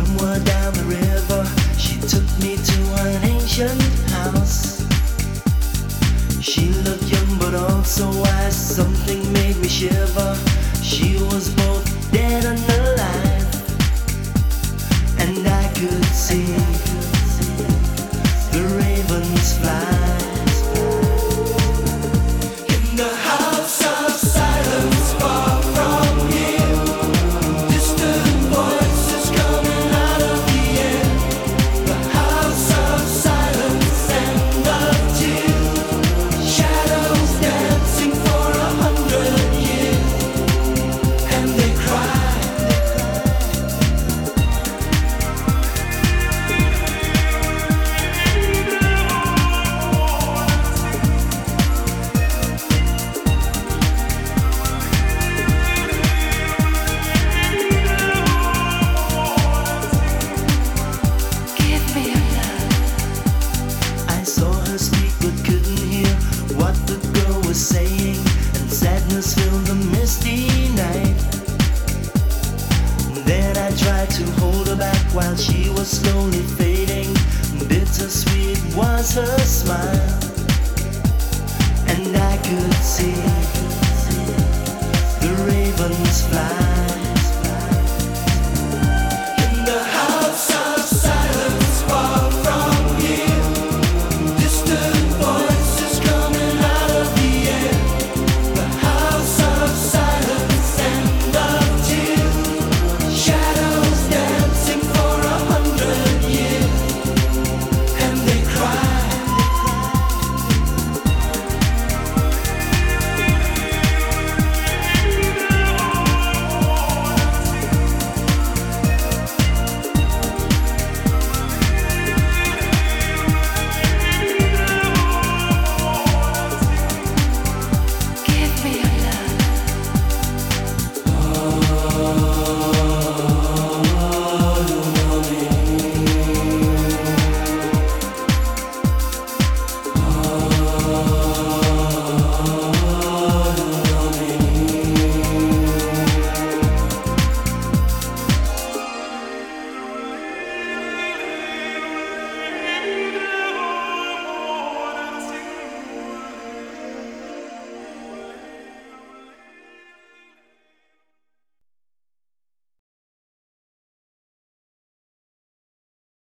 Somewhere down the river, she took me to an ancient house. She looked young but also wise, something made me shiver. She was both dead and alive, and I could see the ravens fly. In the house of silence, far from here, distant voices coming out of the air. The house of silence and of tears, shadows dancing for 100 years, and they cry. I saw her speak but couldn't hear what the girl was saying, and sadness filled the misty night. Then I tried to hold her back while she was slowly fading.